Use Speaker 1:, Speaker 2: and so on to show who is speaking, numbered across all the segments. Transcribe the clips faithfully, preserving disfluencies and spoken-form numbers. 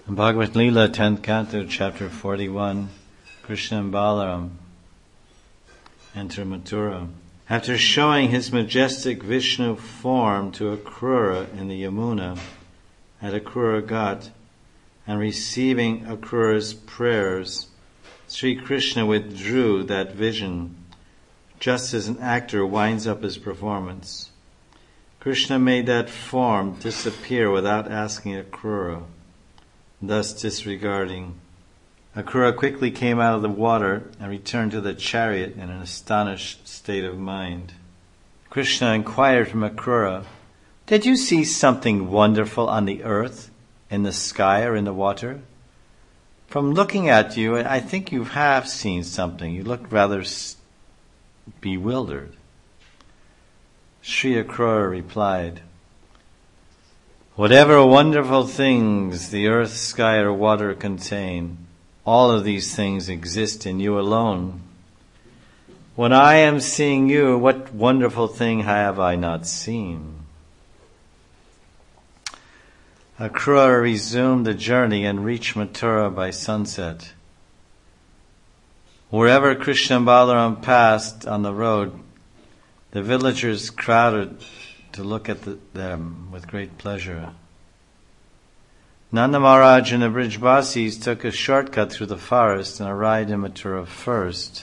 Speaker 1: Bhagavad Leela, tenth Canto, Chapter forty-one, Krishna and Balaram enter Mathura. After showing his majestic Vishnu form to Akrura in the Yamuna at Akrura Ghat and receiving Akrura's prayers, Sri Krishna withdrew that vision, just as an actor winds up his performance. Krishna made that form disappear without asking Akrura, thus disregarding. Akrura quickly came out of the water and returned to the chariot in an astonished state of mind. Krishna inquired from Akrura, "Did you see something wonderful on the earth, in the sky, or in the water? From looking at you, I think you have seen something. You look rather bewildered." Sri Akrura replied, "Whatever wonderful things the earth, sky, or water contain, all of these things exist in you alone. When I am seeing you, what wonderful thing have I not seen?" Akrura resumed the journey and reached Mathura by sunset. Wherever Krishna and Balaram passed on the road, the villagers crowded to look at the, them with great pleasure. Nanda Maharaj and the Brijbasis took a shortcut through the forest and arrived in Mathura first.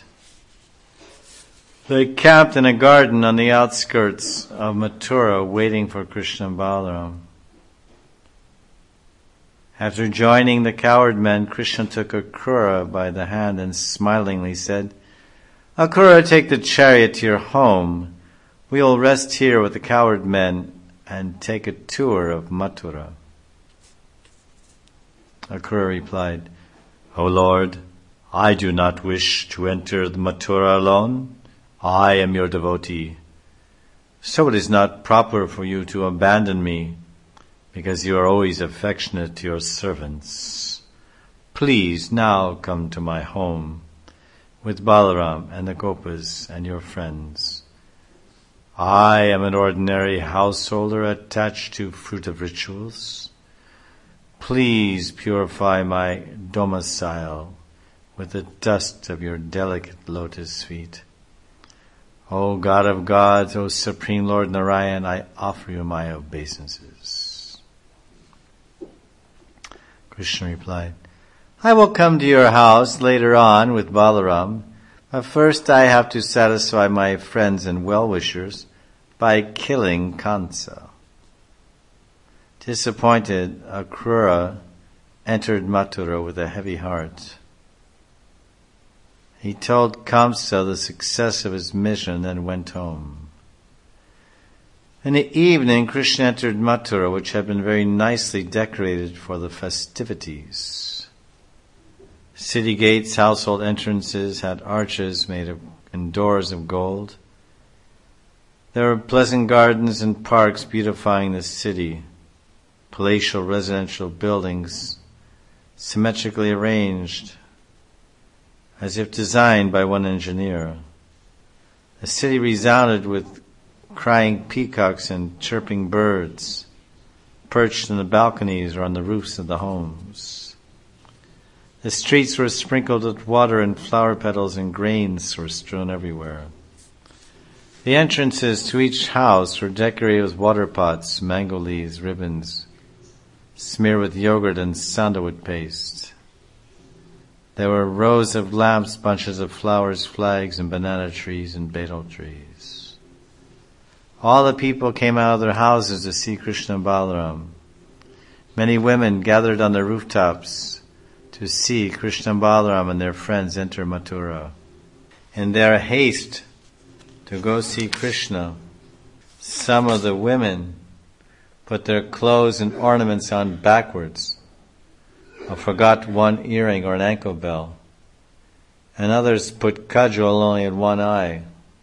Speaker 1: They camped in a garden on the outskirts of Mathura, waiting for Krishna and Balaram. After joining the coward men, Krishna took Akrura by the hand and smilingly said, "Akrura, take the chariot to your home. We will rest here with the coward men and take a tour of Mathura." Akrura replied, "O Lord, I do not wish to enter the Mathura alone. I am your devotee. So it is not proper for you to abandon me, because you are always affectionate to your servants. Please now come to my home with Balaram and the Gopas and your friends. I am an ordinary householder attached to fruit of rituals. Please purify my domicile with the dust of your delicate lotus feet. O God of gods, O Supreme Lord Narayan, I offer you my obeisances." Krishna replied, "I will come to your house later on with Balaram, but first I have to satisfy my friends and well-wishers by killing Kansa." Disappointed, Akrura entered Mathura with a heavy heart. He told Kamsa the success of his mission and went home. In the evening, Krishna entered Mathura, which had been very nicely decorated for the festivities. City gates, household entrances had arches made of and doors of gold. There were pleasant gardens and parks beautifying the city, palatial residential buildings symmetrically arranged as if designed by one engineer. The city resounded with crying peacocks and chirping birds perched in the balconies or on the roofs of the homes. The streets were sprinkled with water, and flower petals and grains were strewn everywhere. The entrances to each house were decorated with water pots, mango leaves, ribbons, smeared with yogurt and sandalwood paste. There were rows of lamps, bunches of flowers, flags, and banana trees and betel trees. All the people came out of their houses to see Krishna and Balaram. Many women gathered on the rooftops to see Krishna and Balaram and their friends enter Mathura. In their haste to go see Krishna, some of the women put their clothes and ornaments on backwards, or forgot one earring or an ankle bell, and others put kajal only in one eye.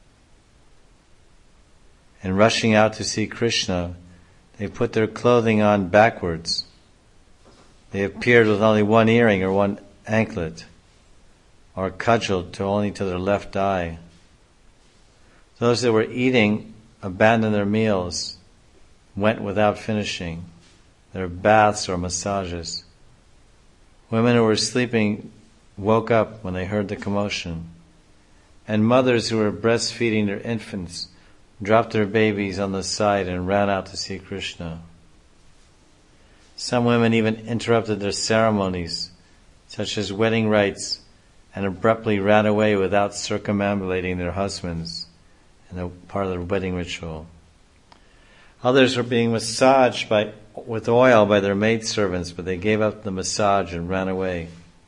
Speaker 1: In rushing out to see Krishna, they put their clothing on backwards. They appeared with only one earring or one anklet, or kajal to only to their left eye. Those that were eating abandoned their meals, went without finishing their baths or massages. Women who were sleeping woke up when they heard the commotion. And mothers who were breastfeeding their infants dropped their babies on the side and ran out to see Krishna. Some women even interrupted their ceremonies, such as wedding rites, and abruptly ran away without circumambulating their husbands in a part of their wedding ritual. Others were being massaged by, with oil by their maidservants, but they gave up the massage and ran away.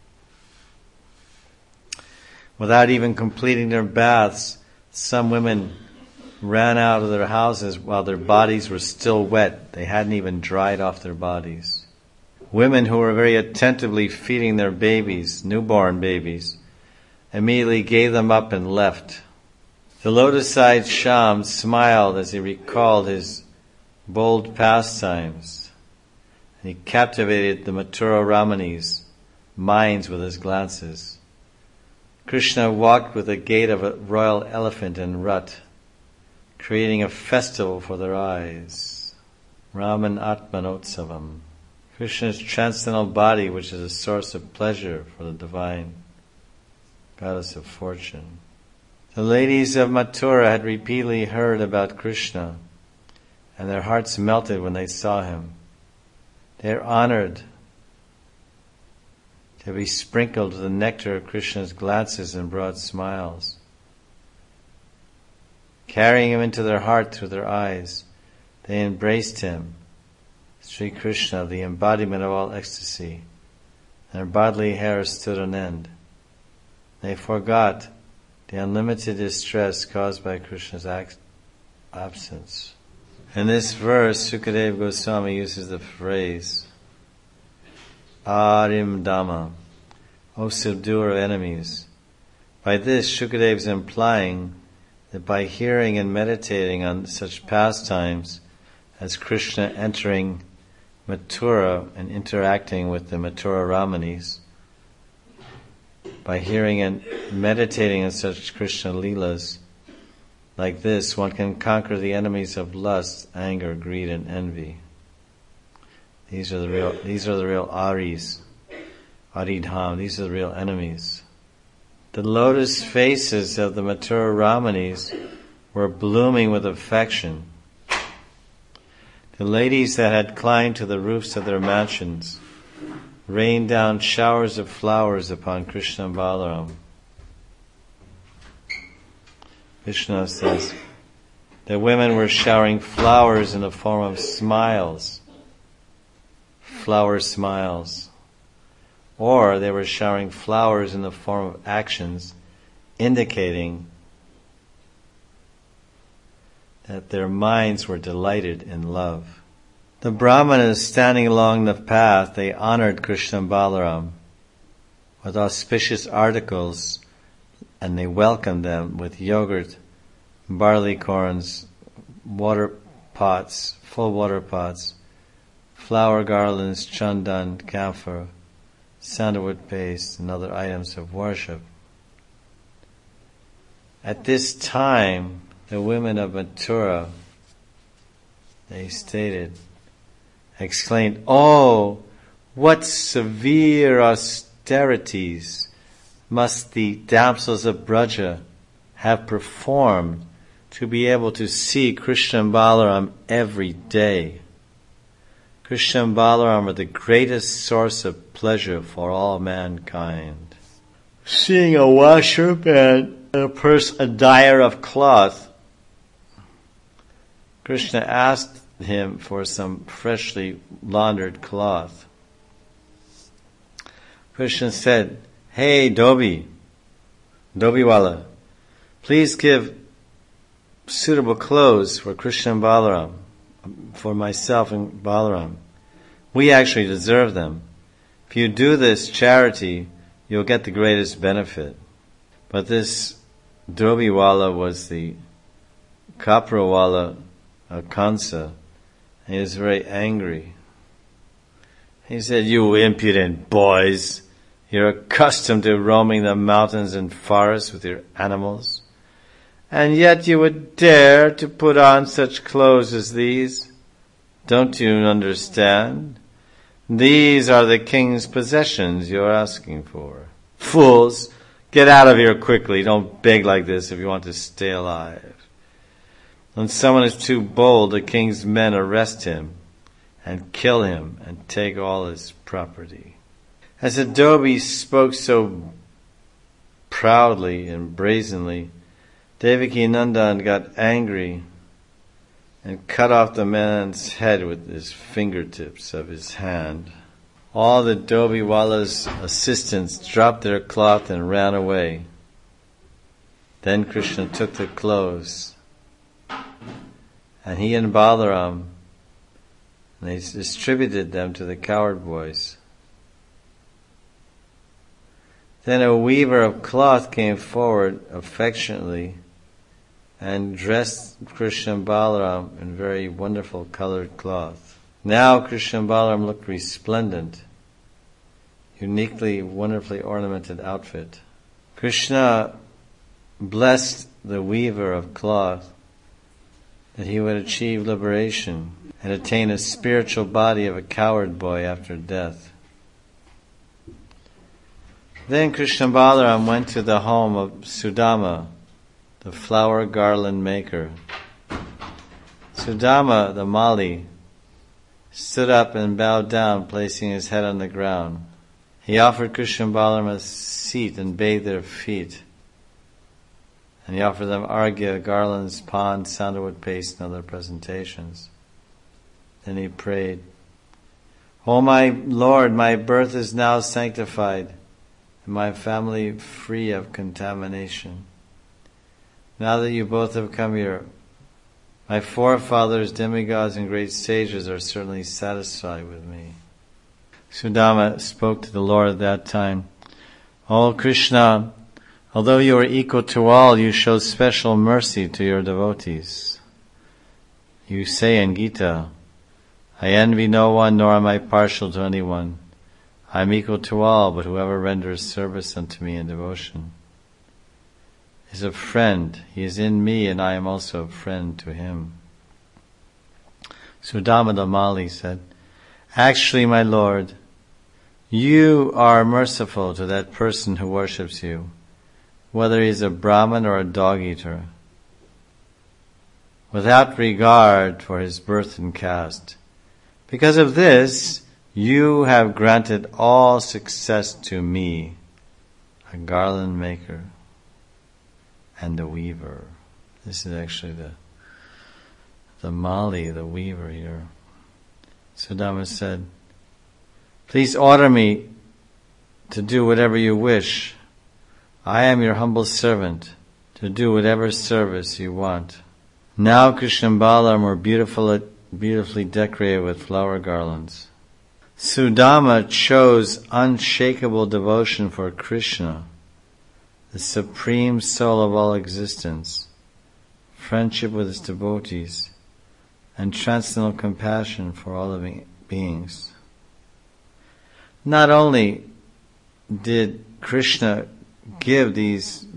Speaker 1: Without even completing their baths, some women ran out of their houses while their bodies were still wet. They hadn't even dried off their bodies. Women who were very attentively feeding their babies, newborn babies, immediately gave them up and left. The lotus-eyed Shyam smiled as he recalled his bold pastimes. He captivated the Mathura Ramanis' minds with his glances. Krishna walked with the gait of a royal elephant in rut, creating a festival for their eyes. Raman Atmanotsavam. Krishna's transcendental body, which is a source of pleasure for the divine goddess of fortune. The ladies of Mathura had repeatedly heard about Krishna, and their hearts melted when they saw him. They are honored to be sprinkled with the nectar of Krishna's glances and broad smiles. Carrying him into their heart through their eyes, they embraced him, Sri Krishna, the embodiment of all ecstasy, and their bodily hair stood on end. They forgot the unlimited distress caused by Krishna's ac- absence. In this verse, Sukadeva Goswami uses the phrase, Arim Dhamma, O subduer of enemies. By this, Sukadeva is implying that by hearing and meditating on such pastimes as Krishna entering Mathura and interacting with the Mathura Ramanis, by hearing and meditating on such Krishna Leelas like this, one can conquer the enemies of lust, anger, greed, and envy. These are the real, these are the real Aris, Aridham, these are the real enemies. The lotus faces of the Mathura Ramanis were blooming with affection. The ladies that had climbed to the roofs of their mansions rained down showers of flowers upon Krishna and Balaram. Vishnu says, the women were showering flowers in the form of smiles. Flower smiles. Or they were showering flowers in the form of actions, indicating that their minds were delighted in love. The Brahmanas standing along the path, they honored Krishna and Balaram with auspicious articles, and they welcomed them with yogurt, barley corns, water pots, full water pots, flower garlands, chandan, camphor, sandalwood paste, and other items of worship. At this time, the women of Mathura, they stated, exclaimed, "Oh, what severe austerities must the damsels of Braja have performed to be able to see Krishna and Balaram every day. Krishna and Balaram are the greatest source of pleasure for all mankind." Seeing a washer and a purse, a dyer of cloth, Krishna asked him for some freshly laundered cloth. Krishna said, "Hey, Dhobi, Dhobiwala, please give suitable clothes for Krishna and Balaram, for myself and Balaram. We actually deserve them. If you do this charity, you'll get the greatest benefit." But this Dhobiwala was the Kaprawala of Kansa. He was very angry. He said, "You impudent boys, you're accustomed to roaming the mountains and forests with your animals, and yet you would dare to put on such clothes as these. Don't you understand? These are the king's possessions you're asking for. Fools, get out of here quickly. Don't beg like this if you want to stay alive. When someone is too bold, the king's men arrest him and kill him and take all his property. As Adobe spoke so proudly and brazenly, Devaki Nandan got angry and cut off the man's head with his fingertips of his hand. All the Dobiwala's assistants dropped their cloth and ran away. Then Krishna took the clothes, and he and Balaram, they distributed them to the cowherd boys. Then a weaver of cloth came forward affectionately and dressed Krishna and Balaram in very wonderful colored cloth. Now Krishna and Balaram looked resplendent, uniquely, wonderfully ornamented outfit. Krishna blessed the weaver of cloth that he would achieve liberation and attain a spiritual body of a cowherd boy after death. Then Krishna and Balaram went to the home of Sudama, the flower garland maker. Sudama, the Mali, stood up and bowed down, placing his head on the ground. He offered Krishna and Balaram a seat and bathed their feet. And he offered them arghya, garlands, pans, sandalwood paste, and other presentations. Then he prayed, "O my Lord, my birth is now sanctified, and my family free of contamination. Now that you both have come here, my forefathers, demigods, and great sages are certainly satisfied with me." Sudama spoke to the Lord at that time, "O Krishna, although you are equal to all, you show special mercy to your devotees. You say in Gita, 'I envy no one, nor am I partial to anyone. I am equal to all, but whoever renders service unto me in devotion is a friend. He is in me, and I am also a friend to him.'" Sudama the Mali said, "Actually, my Lord, you are merciful to that person who worships you, whether he is a Brahmin or a dog-eater, without regard for his birth and caste. Because of this, you have granted all success to me, a garland maker and the weaver." This is actually the the Mali, the weaver here. Sudama said, "Please order me to do whatever you wish. I am your humble servant to do whatever service you want." Now Krishna and Balaram were beautiful, beautifully decorated with flower garlands. Sudama chose unshakable devotion for Krishna, the supreme soul of all existence, friendship with his devotees, and transcendental compassion for all living beings. Not only did Krishna give these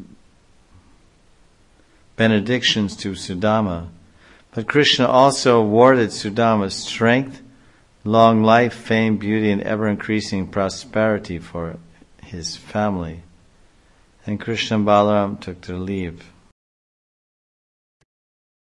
Speaker 1: benedictions to Sudama, but Krishna also awarded Sudama strength, long life, fame, beauty, and ever-increasing prosperity for his family. And Krishna and Balaram took their leave.